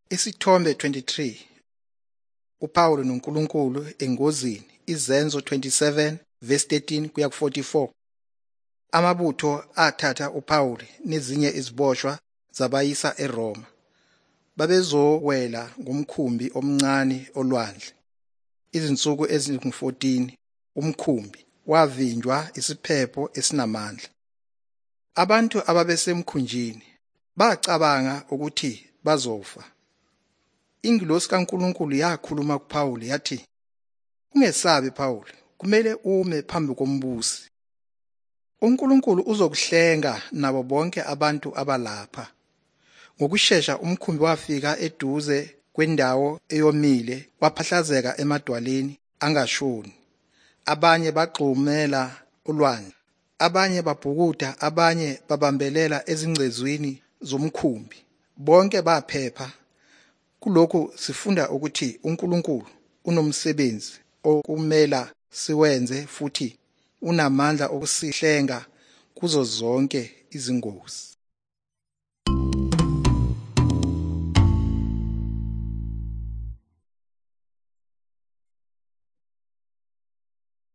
Isithombe 23 uPawulu noNkulunkulu engozini Izenzo 27 verse 13 kuya ku44. Amabutho athatha uPawulu nezinye iziboshwa zabayisa eRoma. Babezowela ngomkhumbi omncane olwandle. Izinsuku ezingu14 umkhumbi wavinjwa isiphepho esinamandla. Abantu ababesemkhunjini bacabanga ukuthi bazofa. Ingilosi kaNkulunkulu yakhuluma kuPawulu yathi, "Ungesabi Pawulu, kumele ume phambi kombusi. uNkulunkulu uzokuhlenga nabo bonke abantu abalapha." Ngokusheshsha umkhumbi wafika eduze kwendawo eyomile, waphahlazeka emadwaleni angashoni. Abanye bagxumela ulwandle, abanye babhukuda, abanye babambelela ezingcezwini zomkhumbi. Bonke baphepha. Kulokhu sifunda ukuthi uNkulunkulu unomsebenzi okumela siwenze futhi unamandla okusihlenga kuzo zonke izingozi.